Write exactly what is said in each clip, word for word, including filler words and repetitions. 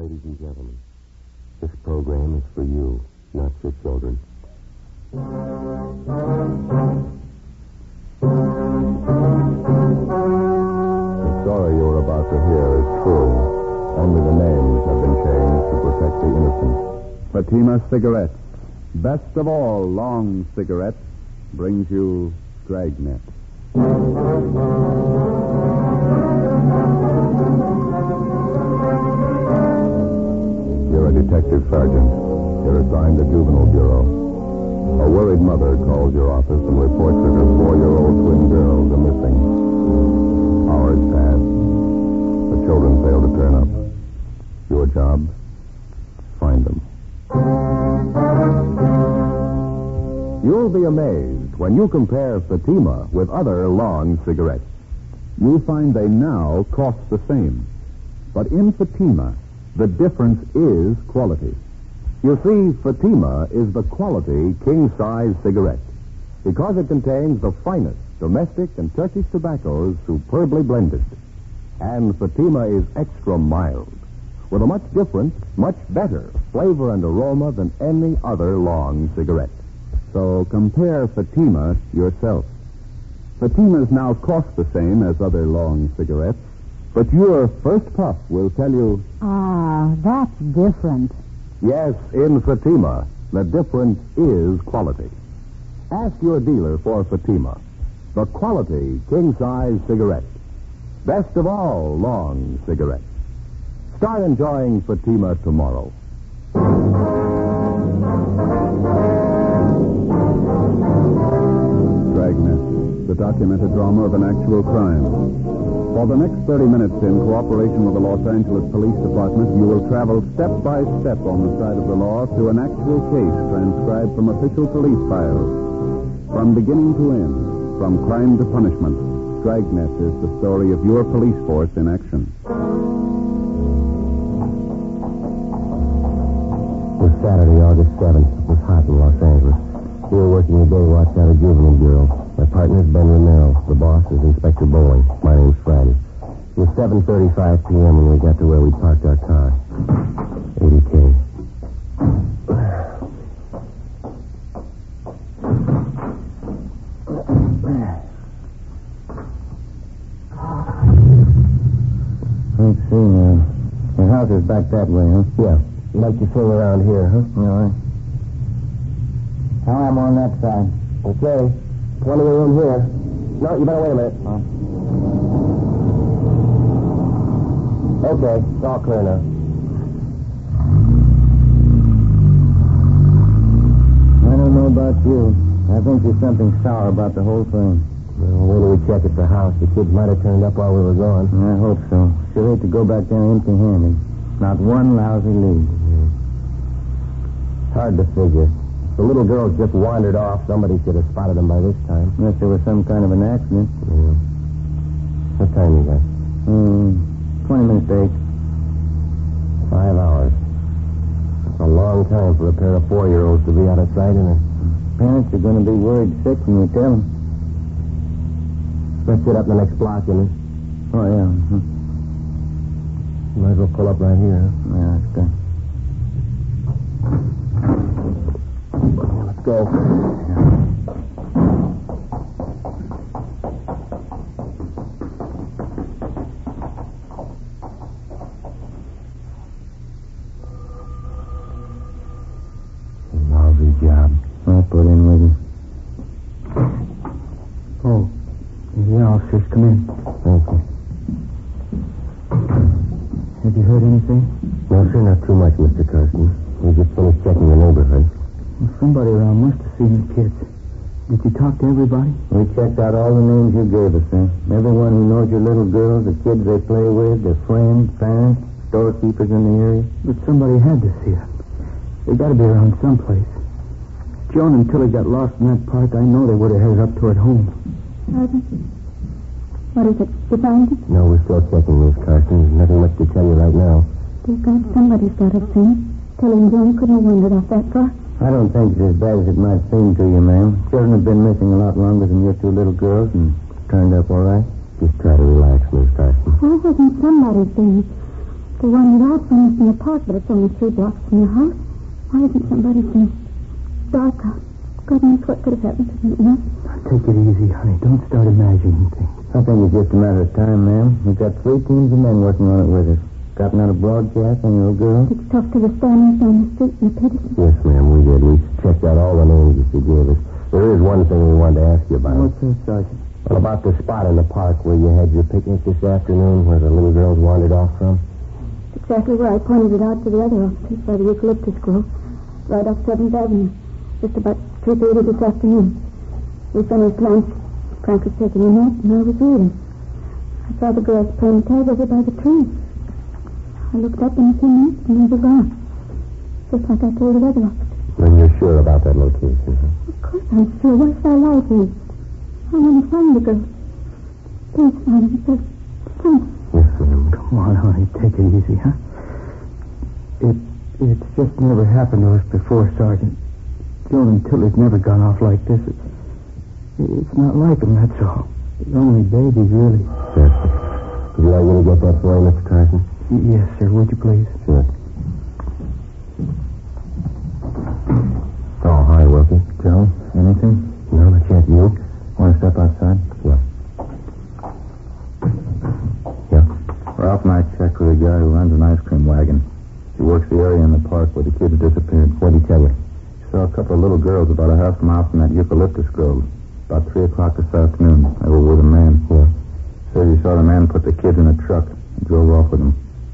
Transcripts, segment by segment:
Ladies and gentlemen, this program is for you, not your children. The story you're about to hear is true. Only the names have been changed to protect the innocent. Fatima Cigarettes, best of all long cigarettes, brings you Dragnet. You're a detective sergeant. You're assigned to Juvenile Bureau. A worried mother calls your office and reports that her four-year-old twin girls are missing. Hours pass. The children fail to turn up. Your job? Find them. You'll be amazed when you compare Fatima with other long cigarettes. You'll find they now cost the same. But in Fatima, the difference is quality. You see, Fatima is the quality king-size cigarette because it contains the finest domestic and Turkish tobaccos superbly blended. And Fatima is extra mild with a much different, much better flavor and aroma than any other long cigarette. So compare Fatima yourself. Fatimas now cost the same as other long cigarettes, but your first puff will tell you... Ah, that's different. Yes, in Fatima, the difference is quality. Ask your dealer for Fatima, the quality king-size cigarette. Best of all long cigarettes. Start enjoying Fatima tomorrow. Dragnet, the documented drama of an actual crime. For the next thirty minutes, in cooperation with the Los Angeles Police Department, you will travel step by step on the side of the law through an actual case transcribed from official police files. From beginning to end, from crime to punishment, Dragnet is the story of your police force in action. It was Saturday, August seventh. It was hot in Los Angeles. We were working the day watch out of Juvenile Bureau. My partner is Ben Romero. The boss is Inspector Bowling. My name's Friday. It was seven thirty-five p.m. when we got to where we parked our car. eighty K. Let's see, uh, your house is back that way, huh? Yeah. You like to swing around here, huh? All right. I'm on that side. Okay. Plenty of room here. No, you better wait a minute. Huh? Okay, it's all clear now. I don't know about you. I think there's something sour about the whole thing. Well, wait till we check at the house. The kids might have turned up while we were gone. I hope so. Sure hate to go back there empty-handed. Not one lousy lead. Mm-hmm. Hard to figure. The little girls just wandered off. Somebody should have spotted them by this time. Unless there was some kind of an accident. Yeah. What time you got? Hmm, twenty minutes to eight. Five hours. That's a long time for a pair of four-year-olds to be out of sight, isn't it? Parents are going to be worried sick when you tell them. Let's get up the next block, you know. Oh, yeah. Mm-hmm. Might as well pull up right here, huh? Yeah, that's good. Let's go. Lousy job. I'll put in with you. Oh, the officers, come in. Thank you. Have you heard anything? No, sir, not too much, Mister Carson. We just finished checking the neighborhood. Well, somebody around must have seen the kids. Did you talk to everybody? We checked out all the names you gave us, sir. Everyone who knows your little girls, the kids they play with, their friends, parents, storekeepers in the area. But somebody had to see them. They got to be around someplace. Joan and Tilly got lost in that park. I know they would have headed up toward home. Pardon? What is it? You find it? No, we're still checking, Miss Carson. There's nothing much to tell you right now. Dear God, somebody's got to see it. Tilly and Joan couldn't have wandered off that far. I don't think it's as bad as it might seem to you, ma'am. Children have been missing a lot longer than your two little girls and turned up all right. Just try to relax, Miss Carson. Why hasn't somebody seen? They wandered out from us in the park, but it's only three blocks from your house. Why isn't somebody saying dark out? God knows what could have happened to them, you know? Take it easy, honey. Don't start imagining things. I think it's just a matter of time, ma'am. We've got three teams of men working on it with us. Gotten out a broadcast on your little girl. Did you talk to the Spaniards on the street in the Peterson? Yes, ma'am, we did. We checked out all the names that you gave us. There is one thing we wanted to ask you about. What's that, Sergeant? Well, about the spot in the park where you had your picnic this afternoon, where the little girls wandered off from. Exactly where I pointed it out to the other officers by the eucalyptus grove, right off seventh Avenue, just about three thirty this afternoon. We finished lunch. Frank was taking a nap, and I was reading. I saw the girls playing tag over by the tree. I looked up in a few minutes, and they were gone. Just like I told the other officers. Then you're sure about that location, huh? Of course I'm sure. Why should I lie to you? I want to find the girl. Please find her. Please. Yes, ma'am. Come on, honey. Take it easy, huh? It, it's just never happened to us before, Sergeant. Joan and Tilly's never gone off like this. It's, it's not like them, that's all. They're only babies, really. Yes, sir. Would you like me to get that for you, Mister Carson? Y- yes, sir. Would you please? Sure. Oh, hi, Wilkie. Joe, anything? No, not yet. You? Want to step outside? Yeah. Yeah. Ralph and I checked with a guy who runs an ice cream wagon. He works the area in the park where the kids disappeared. What'd he tell you? He saw a couple of little girls about a half mile from that eucalyptus grove. About three o'clock this afternoon. They were with a man. Yeah. Says he saw the man put the kids in a truck and drove off with them.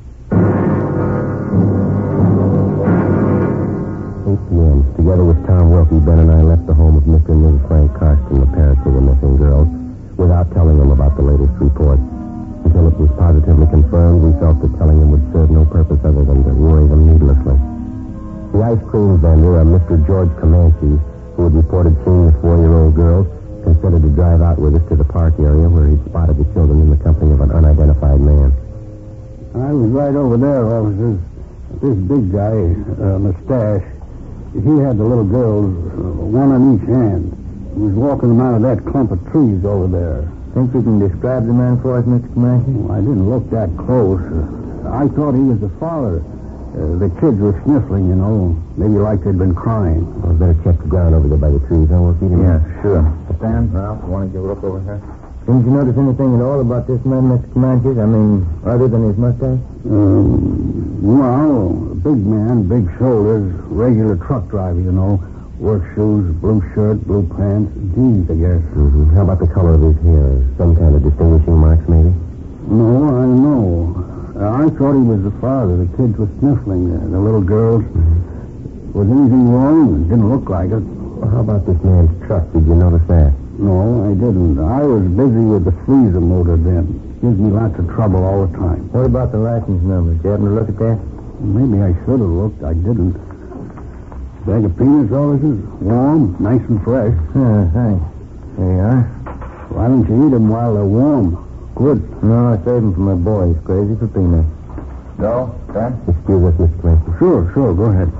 eight p.m. Together with Tom Wilkie, Ben and I left the home of Mister and Missus Frank Karsten, the parents of the missing girls, without telling them about the latest report. Until it was positively confirmed, we felt that telling them would serve no purpose other than to worry them needlessly. The ice cream vendor, a Mister George Comanche, who had reported seeing the four-year-old girls, considered to drive out with us to the park area where he'd spotted the children in the company of an unidentified man. I was right over there, officers. This big guy, uh, mustache, he had the little girls, uh, one on each hand. He was walking them out of that clump of trees over there. Think you can describe the man for us, Mister Comanche? Well, I didn't look that close. Uh, I thought he was the father. Uh, the kids were sniffling, you know, maybe like they'd been crying. Well, better check the ground over there by the trees, huh, Wilkie? Yeah, sure. Stan, Ralph, want to give a look over here? Didn't you notice anything at all about this man, Mister Comanche? I mean, other than his mustache? Um, well, big man, big shoulders, regular truck driver, you know. Work shoes, blue shirt, blue pants, jeans, I guess. Mm-hmm. How about the color of his hair? Some kind of distinguishing marks, maybe? No, I don't know. Uh, I thought he was the father. The kids were sniffling, uh, the little girls. Mm-hmm. Was anything wrong? It didn't look like it. Well, how about this man's truck? Did you notice that? No, I didn't. I was busy with the freezer motor then. Gives me lots of trouble all the time. What about the license number? Did you happen to look at that? Maybe I should have looked. I didn't. Bag of peanuts, officers. Warm, nice and fresh. Yeah, thanks. There you are. Why don't you eat them while they're warm? Good. No, I saved them for my boy. He's crazy for peanuts. Joe, Stan? Excuse us, Mister Comanche. Sure, sure. Go ahead.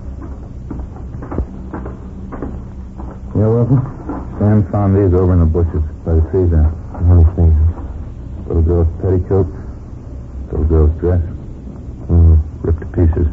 You're welcome. Stan found these over in the bushes by the trees there. Let me see. Little girl's petticoat, little girl's dress, Mm. ripped to pieces.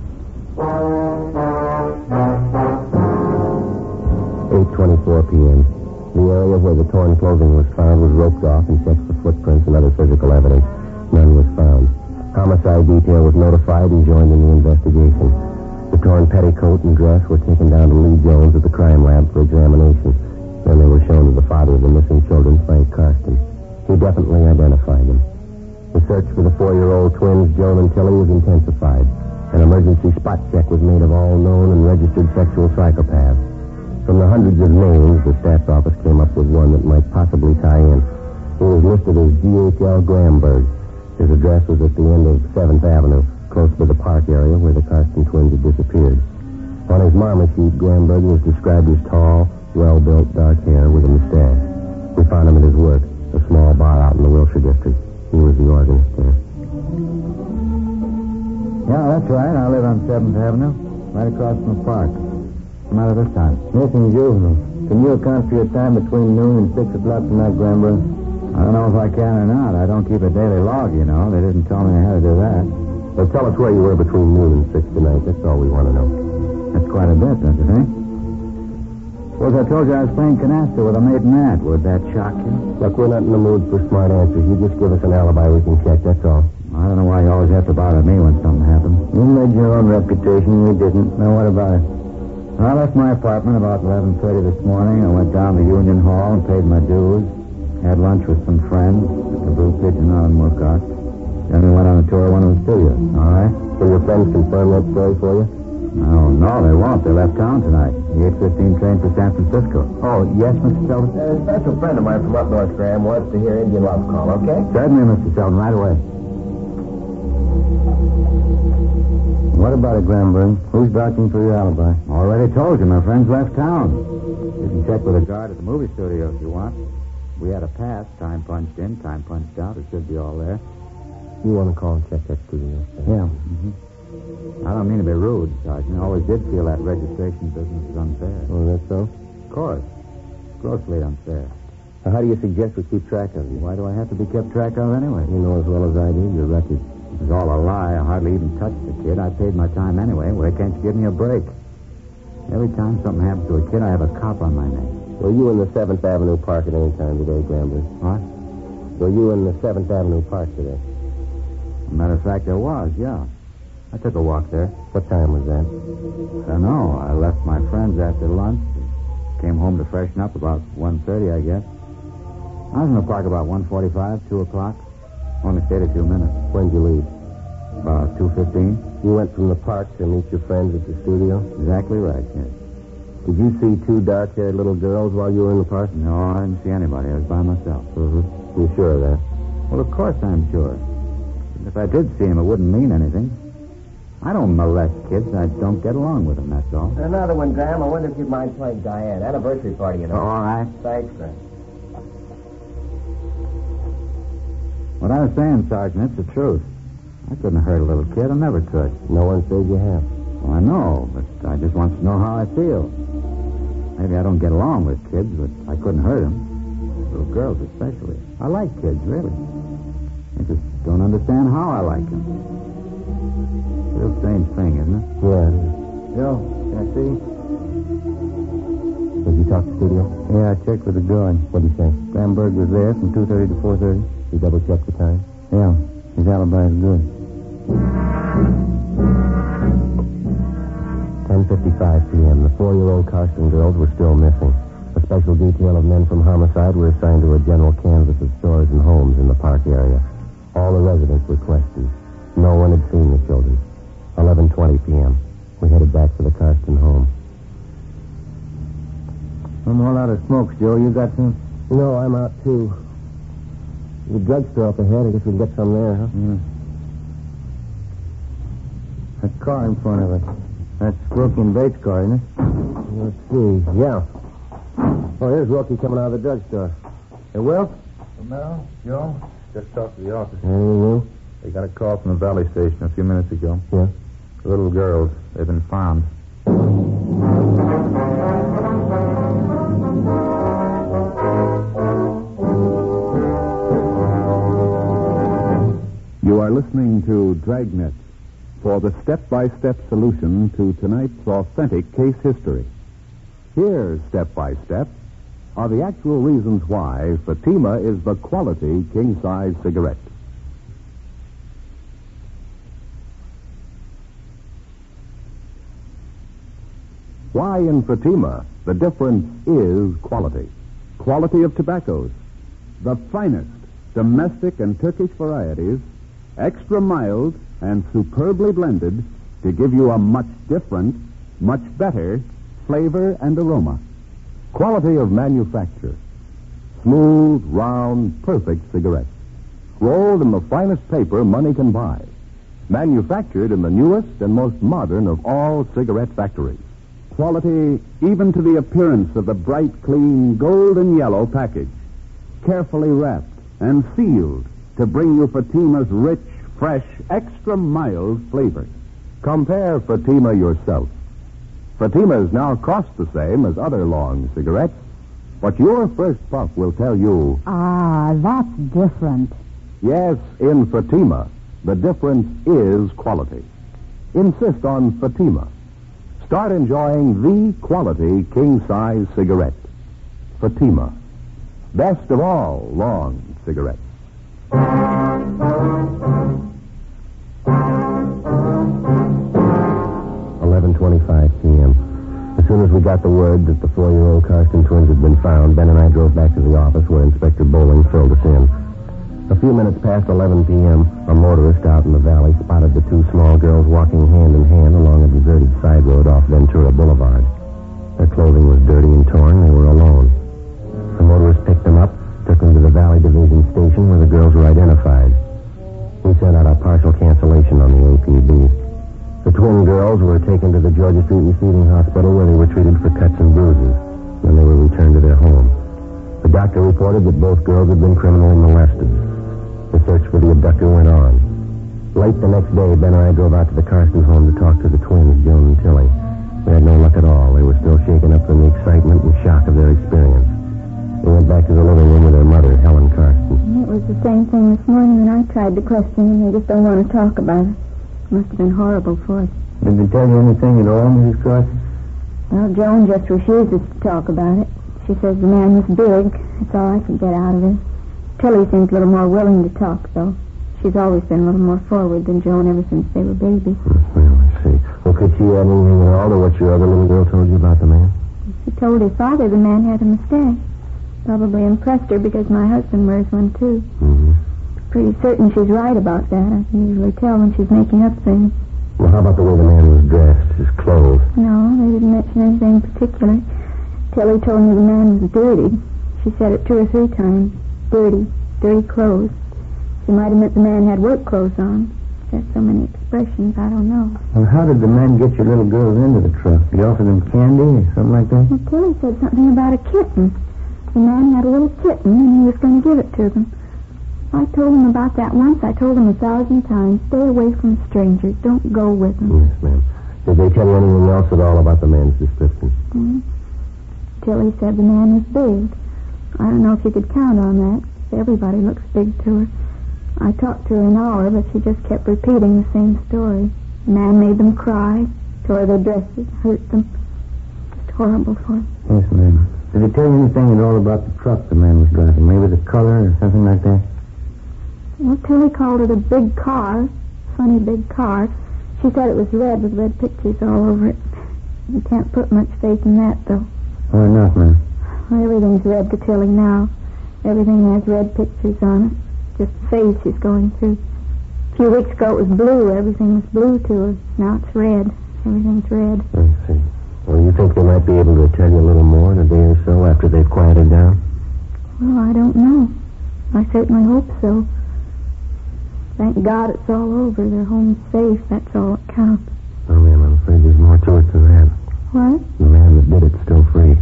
eight twenty-four p.m. The area where the torn clothing was found was roped off and checked for footprints and other physical evidence. None was found. Homicide detail was notified and joined in the investigation. The torn petticoat and dress were taken down to Lee Jones at the crime lab for examination. Then they were shown to the father of the missing children, Frank Karsten. He definitely identified them. The search for the four-year-old twins, Joan and Tilly, was intensified. An emergency spot check was made of all known and registered sexual psychopaths. From the hundreds of names, the staff's office came up with one that might possibly tie in. He was listed as G H L Gramberg. His address was at the end of seventh Avenue, close to the park area where the Karsten twins had disappeared. On his mama sheet, Gramberg was described as tall, well-built, dark hair with a mustache. We found him at his work, a small bar out in the Wilshire district. He was the organist there. Yeah, that's right. I live on seventh Avenue, right across from the park. What's the matter this time? Missing juvenile. Can you account for your time between noon and six o'clock tonight, Gramberg? I don't know if I can or not. I don't keep a daily log, you know. They didn't tell me how to do that. Well, tell us where you were between noon and six tonight. That's all we want to know. That's quite a bit, don't you think? Suppose I told you I was playing canasta with a maiden aunt. Would that shock you? Look, we're not in the mood for smart answers. You just give us an alibi we can check, that's all. I don't know why you always have to bother me when something happens. You made your own reputation. We didn't. Now, what about it? I left my apartment about eleven thirty this morning. I went down to Union Hall and paid my dues. Had lunch with some friends at the Blue Pigeon out in Woodcock. Then we went on a tour of one of the studios. All right? So your friends confirm that story for you? No, no, they won't. They left town tonight. The eight fifteen train for San Francisco. Oh, yes, Mister Selden? Uh, a special friend of mine from up north, Graham, wants to hear Indian Love Call, okay? Certainly, Mister Selden, right away. What about it, Gramberg? Who's vouching for your alibi? Already told you, my friends left town. You can check with a guard at the movie studio if you want. We had a pass, time punched in, time punched out. It should be all there. You want to call and check that studio? Yeah. Mm-hmm. I don't mean to be rude, Sergeant. I always did feel that registration business is unfair. Oh, that's so? Of course. Grossly unfair. Now, how do you suggest we keep track of you? Why do I have to be kept track of anyway? You know as well as I do, your record. It was all a lie. I hardly even touched the kid. I paid my time anyway. Why can't you give me a break? Every time something happens to a kid, I have a cop on my neck. Were you in the seventh Avenue Park at any time today, Gramberg? What? Were you in the seventh Avenue Park today? As a matter of fact, there was, yeah. I took a walk there. What time was that? I don't know. I left my friends after lunch. Came home to freshen up about one thirty, I guess. I was in the park about one forty-five, two o'clock. Only stayed a few minutes. When'd you leave? About two fifteen. You went from the park to meet your friends at the studio? Exactly right, yes. Did you see two dark-haired little girls while you were in the park? No, I didn't see anybody. I was by myself. Mm-hmm. You sure of that? Well, of course I'm sure. If I did see him, it wouldn't mean anything. I don't molest kids. I don't get along with them, that's all. Another one, Graham. I wonder if you'd mind playing Diane. Anniversary party, you know. Oh, all right. Thanks, Graham. What I was saying, Sergeant, it's the truth. I couldn't hurt a little kid. I never could. No one says you have. Well, I know, but I just want to know how I feel. Maybe I don't get along with kids, but I couldn't hurt them. Little girls especially. I like kids, really. I just don't understand how I like them. Real strange thing, isn't it? Yeah. Joe, can I see? Did you talk to the studio? Yeah, I checked with the guard. What'd he say? Gramberg was there from two thirty to four thirty. You double-checked the time? Yeah, his alibi is good. ten fifty-five p.m. The four-year-old Carson girls were still missing. A special detail of men from homicide were assigned to a general canvass of stores and homes in the park area. All the residents were questioned. No one had seen the children. eleven twenty p.m. We headed back to the Carston home. No more out of smokes, Joe. You got some? No, I'm out, too. The drugstore up ahead. I guess we can get some there, huh? Yeah. That car in front of us. That's Rookie and Bates' car, isn't it? Let's see. Yeah. Oh, here's Rookie coming out of the drugstore. Hey, Will? Mel, Joe? Just talked to the office. Anything new? They got a call from the Valley Station a few minutes ago. Yeah. The little girls. They've been found. You are listening to Dragnet for the step-by-step solution to tonight's authentic case history. Here, step by step, are the actual reasons why Fatima is the quality king-size cigarette. Why in Fatima the difference is quality. Quality of tobaccos. The finest domestic and Turkish varieties, extra mild and superbly blended to give you a much different, much better flavor and aroma. Quality of manufacture. Smooth, round, perfect cigarettes. Rolled in the finest paper money can buy. Manufactured in the newest and most modern of all cigarette factories. Quality even to the appearance of the bright, clean, golden yellow package. Carefully wrapped and sealed to bring you Fatima's rich, fresh, extra mild flavor. Compare Fatima yourself. Fatimas now cost the same as other long cigarettes, but your first puff will tell you, Ah, that's different. yes, in Fatima, the difference is quality. Insist on Fatima. Start enjoying the quality king-size cigarette. Fatima. Best of all long cigarettes. eleven twenty-five p.m. As soon as we got the word that the four-year-old Karsten twins had been found, Ben and I drove back to the office where Inspector Bowling filled us in. A few minutes past eleven p.m., a motorist out in the valley spotted the two small girls walking hand in hand along a deserted side road off Ventura Boulevard. Their clothing was dirty and torn. They were alone. The motorist picked them up, took them to the Valley Division station where the girls were identified. We sent out a partial cancellation on the A P B. The twin girls were taken to the Georgia Street Receiving Hospital where they were treated for cuts and bruises. Then they were returned to their home. The doctor reported that both girls had been criminally molested. The search for the abductor went on. Late the next day, Ben and I drove out to the Karsten home to talk to the twins, Joan and Tilly. We had no luck at all. They were still shaken up from the excitement and shock of their experience. We went back to the living room with their mother, Helen Karsten. It was the same thing this morning when I tried to question them. They just don't want to talk about it. It must have been horrible for us. Did they tell you anything at all, Missus Karsten? Well, Joan just refuses to talk about it. She says the man was big. That's all I could get out of her. Tilly seems a little more willing to talk, though. She's always been a little more forward than Joan ever since they were babies. Well, I see. Well, could she add anything at all to what your other little girl told you about the man? She told her father the man had a mustache. Probably impressed her because my husband wears one, too. Mm-hmm. Pretty certain she's right about that. I can usually tell when she's making up things. Well, how about the way the man was dressed, his clothes? No, they didn't mention anything particular. Tilly told me the man was dirty. She said it two or three times. Dirty, dirty clothes. She might have meant the man had work clothes on. There's so many expressions, I don't know. Well, how did the man get your little girls into the truck? Did he offer them candy or something like that? Well, Tilly said something about a kitten. The man had a little kitten, and he was going to give it to them. I told him about that once. I told him a thousand times, stay away from strangers. Don't go with them. Yes, ma'am. Did they tell you anything else at all about the man's description? Mm-hmm. Tilly said the man was big. I don't know if you could count on that. Everybody looks big to her. I talked to her an hour, but she just kept repeating the same story. The man made them cry, tore their dresses, hurt them. Just horrible for them. Yes, ma'am. Did they tell you anything at all about the truck the man was driving? Maybe the color or something like that? Well, Tilly called it a big car. Funny big car. She said it was red with red pictures all over it. You can't put much faith in that, though. Why not, ma'am? Well, everything's red to Tilly now. Everything has red pictures on it. Just the phase she's going through. A few weeks ago it was blue. Everything was blue to her. Now it's red. Everything's red. I see. Well, you think they might be able to tell you a little more in a day or so after they've quieted down? Well, I don't know. I certainly hope so. Thank God it's all over. Their home's safe. That's all that counts. Oh, ma'am, I'm afraid there's more to it than that. What? The man that did it's still free.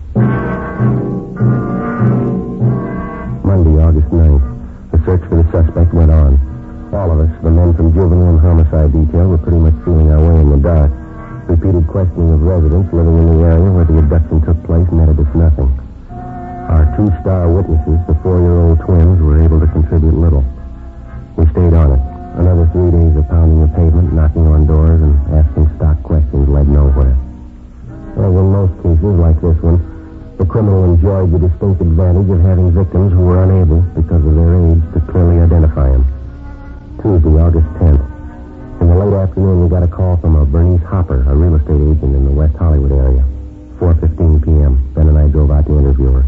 Monday, August ninth. The search for the suspect went on. All of us, the men from juvenile and homicide detail, were pretty much feeling our way in the dark. Repeated questioning of residents living in the area where the abduction took place netted us nothing. Our two star witnesses, the four-year-old twins, were able to contribute little. We stayed on it. Another three days of pounding the pavement, knocking on doors, and asking stock questions led nowhere. As in most cases like this one, the criminal enjoyed the distinct advantage of having victims who were unable, because of their age, to clearly identify him. Tuesday, August tenth. In the late afternoon, we got a call from a Bernice Hopper, a real estate agent in the West Hollywood area. four fifteen p.m. Ben and I drove out to interview her.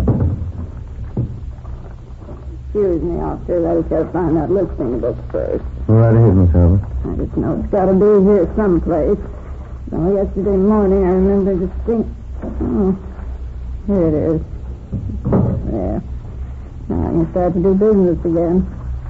Excuse me, officer. I just got to find that listing book first. All right ahead, Miss Albert. I just know it's got to be here someplace. Well, yesterday morning, I remember distinct... Oh, here it is. There. Now I can start to do business again.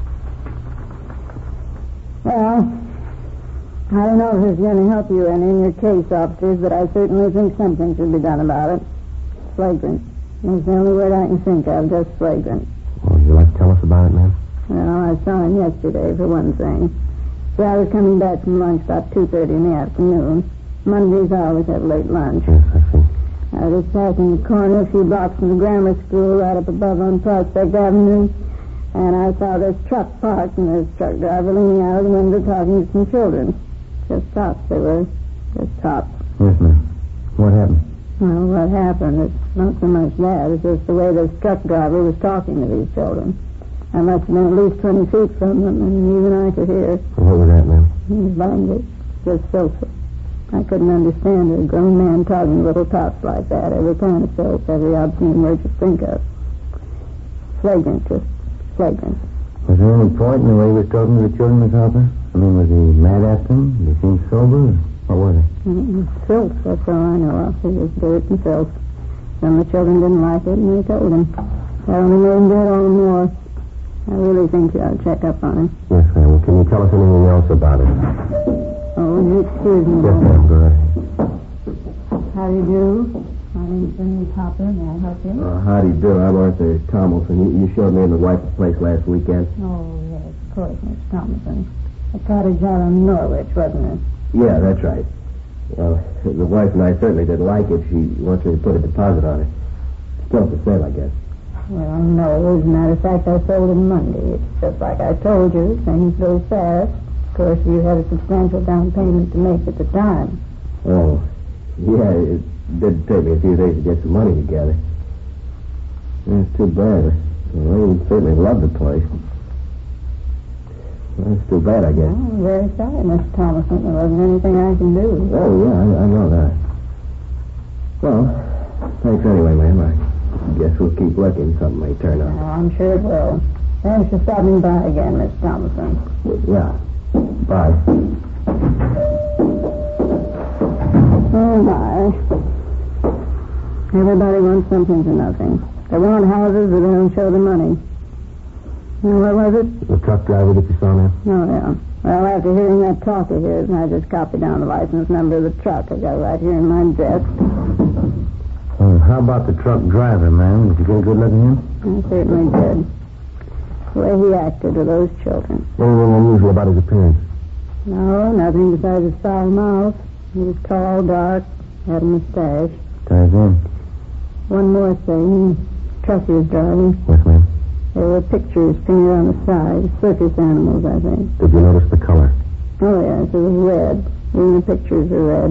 Well, I don't know if it's going to help you any in your case, officers, but I certainly think something should be done about it. Flagrant. That's the only word I can think of, just flagrant. Well, would you like to tell us about it, ma'am? Well, I saw him yesterday, for one thing. See, I was coming back from lunch about two thirty in the afternoon. Mondays I always have late lunch. Yes, I see. I was passing the corner a few blocks from the grammar school right up above on Prospect Avenue. And I saw this truck parked and this truck driver leaning out of the window talking to some children. Just tops they were. Just tops. Yes, ma'am. What happened? Well, what happened, it's not so much that. It's just the way this truck driver was talking to these children. I must have been at least twenty feet from them, and even I could hear. What was that, ma'am? He was language. Just filthy. I couldn't understand a grown man talking to little tots like that. Every kind of filth, every obscene word you think of. Flagrant, just flagrant. Was there any point in the way he was talking to the children, Miss Harper? I mean, was he mad at them? Did he seem sober? What were they? Mm-hmm. Filth, that's all I know of. It was dirt and filth. Some of the children didn't like it, and they told him. That only made him do it all the more. I really think you ought to check up on him. Yes, ma'am. Well, can you tell us anything else about it? Oh, will you excuse me? Yes, ma'am. Go ahead. How do you do? My name's Bernice Hopper. May I help you? Uh, how do you do? I'm Arthur Tomlinson. You, you showed me in the wife's place last weekend. Oh, yes, of course, Miss Thomason. A cottage out on Norwich, wasn't it? Yeah, that's right. Well, the wife and I certainly didn't like it. She wants me to put a deposit on it. Still for sale, I guess. Well, no, as a matter of fact, I sold it Monday. It's just like I told you. Things go fast. Of course, you had a substantial down payment to make at the time. Oh, yeah, it did take me a few days to get some money together. It's too bad. Well, we certainly love the place. Well, it's too bad, I guess. Oh, I'm very sorry, Mister Thomason. There wasn't anything I can do. Oh, yeah, I, I know that. Well, thanks anyway, ma'am. I guess we'll keep looking. Something may turn up. Oh, I'm sure it will. Thanks for stopping by again, Mister Thomason. Yeah. Bye. Oh, my. Everybody wants something for nothing. They want houses, but they don't show the money. And what was it? The truck driver that you saw now? Oh, yeah. Well, after hearing that talk of his, I just copied down the license number of the truck. I got it right here in my desk. Well, how about the truck driver, ma'am? Did you get a good look at him? I certainly did. The way he acted to those children. Anything unusual about his appearance? No, nothing besides his foul mouth. He was tall, dark, had a mustache. Ties in. One more thing. The truck he was driving. Yes, ma'am. There were pictures painted on the side. Circus animals, I think. Did you notice the color? Oh, yes, it was red. Even the pictures are red.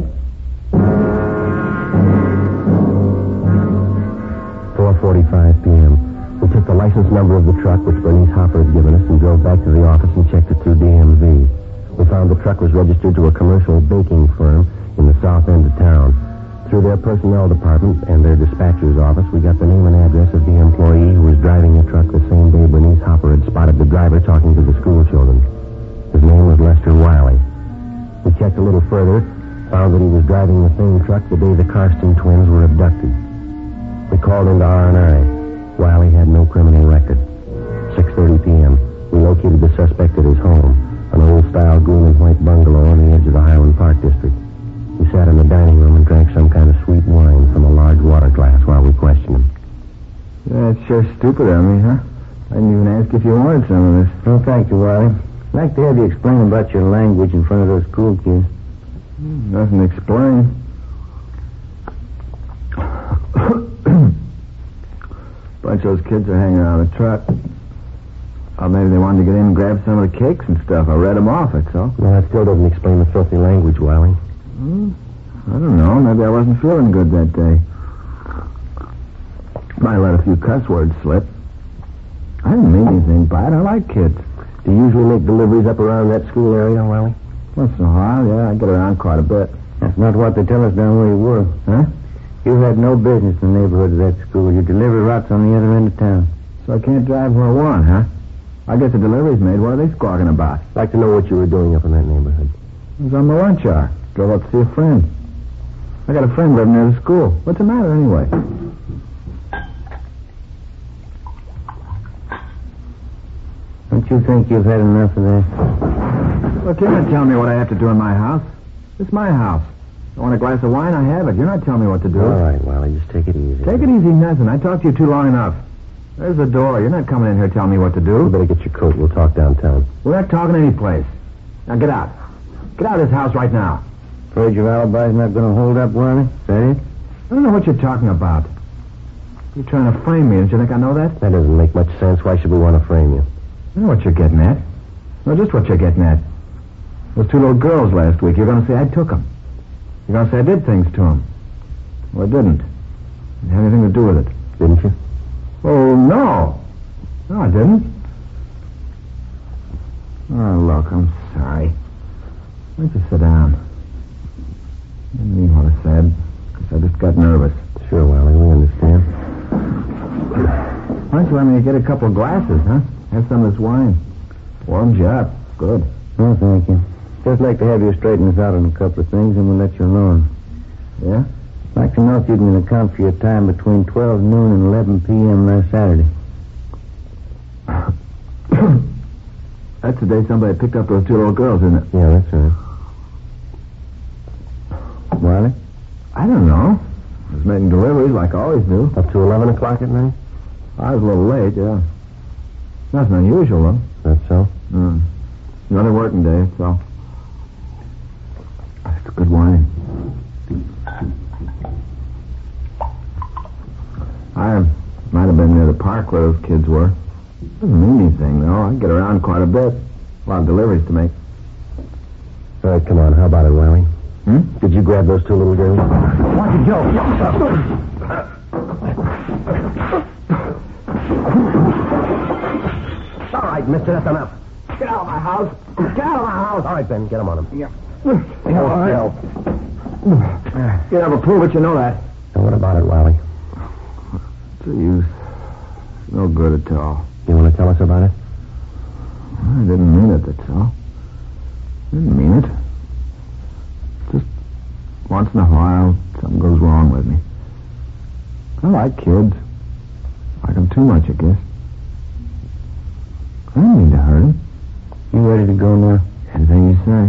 four forty-five p.m. We took the license number of the truck, which Bernice Hopper had given us, and drove back to the office and checked it through D M V. We found the truck was registered to a commercial baking firm in the south end of town. Through their personnel department and their dispatcher's office, we got the name and address of the employee who was driving the truck the same day Bernice Hopper had spotted the driver talking to the school children. His name was Lester Wiley. We checked a little further, found that he was driving the same truck the day the Karsten twins were abducted. We called into R and I. Wiley had no criminal record. six thirty p.m. We located the suspect at his home, an old-style green and white bungalow on the edge of the Highland Park district. We sat in the dining room and drank some kind of sweet wine from a large water glass while we questioned him. That's sure stupid of me, huh? I didn't even ask if you wanted some of this. Oh, thank you, Wiley. I'd like to have you explain about your language in front of those school kids. Nothing to explain. Bunch of those kids are hanging around the truck. Oh, maybe they wanted to get in and grab some of the cakes and stuff. I read them off, that's all. Well, that still doesn't explain the filthy language, Wiley. Hmm, I don't know. Maybe I wasn't feeling good that day. Might let a few cuss words slip. I didn't mean anything by it. I like kids. Do you usually make deliveries up around that school area, Wiley? Once in a while, yeah. I get around quite a bit. That's not what they tell us down where you were. Huh? You had no business in the neighborhood of that school. Your delivery route's on the other end of town. So I can't drive where I want, huh? I get the deliveries made. What are they squawking about? I'd like to know what you were doing up in that neighborhood. I was on my lunch hour. Drove up to see a friend. I got a friend living near the school. What's the matter, anyway? Don't you think you've had enough of that? Look, you're not telling me what I have to do in my house. It's my house. I want a glass of wine, I have it. You're not telling me what to do. All right, Wiley, just take it easy. Take it easy, nothing. I talked to you too long enough. There's the door. You're not coming in here telling me what to do. You better get your coat. We'll talk downtown. We're not talking any place. Now get out. Get out of this house right now. Afraid your alibi's not going to hold up, Wiley? Is that it? I don't know what you're talking about. You're trying to frame me. Don't you think I know that? That doesn't make much sense. Why should we want to frame you? I know what you're getting at. No, just what you're getting at. Those two little girls last week, you're going to say I took them. You're going to say I did things to them. Well, I didn't. It had anything to do with it. Didn't you? Oh, no. No, I didn't. Oh, look, I'm sorry. Why don't you sit down? I didn't mean what I said. Because I just got nervous. Sure, Wally, we understand. Why don't you let me get a couple of glasses, huh? Have some of this wine. Warms you up. Good. Oh, thank you. Just like to have you straighten us out on a couple of things, and we'll let you alone. Yeah? I'd like to know if you can account for your time between twelve noon and eleven p.m. last Saturday. That's the day somebody picked up those two little girls, isn't it? Yeah, that's right. Wiley? I don't know. I was making deliveries like I always do. Up to eleven o'clock at night? I was a little late, yeah. Nothing unusual, though. That's so? Mm. Another working day, so. It's good wine. I might have been near the park where those kids were. Doesn't mean anything, though. I get around quite a bit. A lot of deliveries to make. All right, come on. How about it, Wiley? Hmm? Did you grab those two little girls? Watch it, Joe. All right, mister, that's enough. Get out of my house. Get out of my house. All right, Ben, get him on him. Yeah. Yeah, all right. You never prove it, you know that. Now, what about it, Wiley? What's the use? It's no good at all. You want to tell us about it? I didn't mean it, that's all. I didn't mean it. Just once in a while, something goes wrong with me. I like kids. I like them too much, I guess. I didn't mean to hurt them. You ready to go now? Anything you say.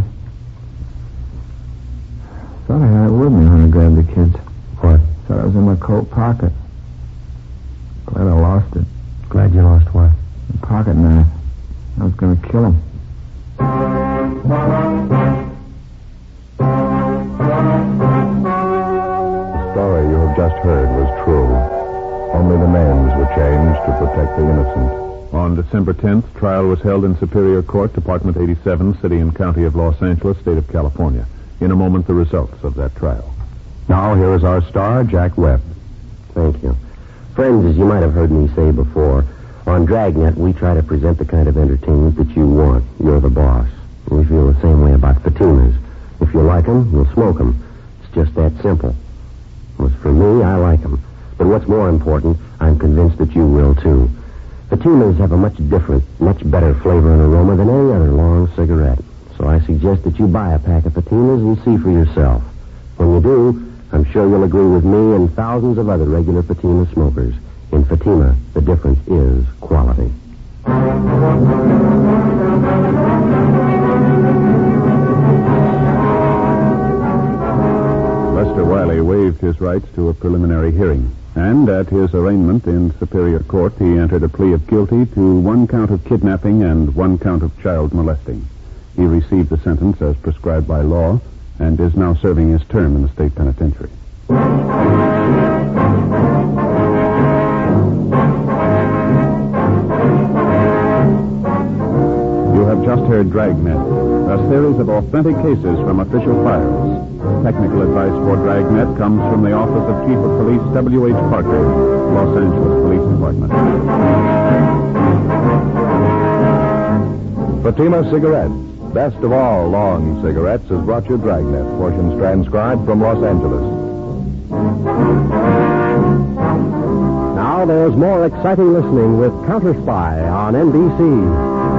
Thought I had it with me when I grabbed the kids. What? Thought it was in my coat pocket. Glad I lost it. Glad you lost what? The pocket knife. I was going to kill him. The story you have just heard was true. Only the names were changed to protect the innocent. On December tenth, trial was held in Superior Court, Department eighty-seven, City and County of Los Angeles, State of California. In a moment, the results of that trial. Now, here is our star, Jack Webb. Thank you. Friends, as you might have heard me say before, on Dragnet, we try to present the kind of entertainment that you want. You're the boss. We feel the same way about Fatimas. If you like them, we'll smoke them. It's just that simple. As for me, I like them. But what's more important, I'm convinced that you will, too. Fatimas have a much different, much better flavor and aroma than any other long cigarette. So I suggest that you buy a pack of Fatimas and see for yourself. When you do, I'm sure you'll agree with me and thousands of other regular Fatima smokers. In Fatima, the difference is quality. Lester Wiley waived his rights to a preliminary hearing. And at his arraignment in Superior Court, he entered a plea of guilty to one count of kidnapping and one count of child molesting. He received the sentence as prescribed by law and is now serving his term in the state penitentiary. You have just heard Dragnet, a series of authentic cases from official files. Technical advice for Dragnet comes from the Office of Chief of Police W H Parker, Los Angeles Police Department. Fatima Cigarettes, best of all long cigarettes, has brought you Dragnet, portions transcribed from Los Angeles. Now there's more exciting listening with Counter Spy on N B C.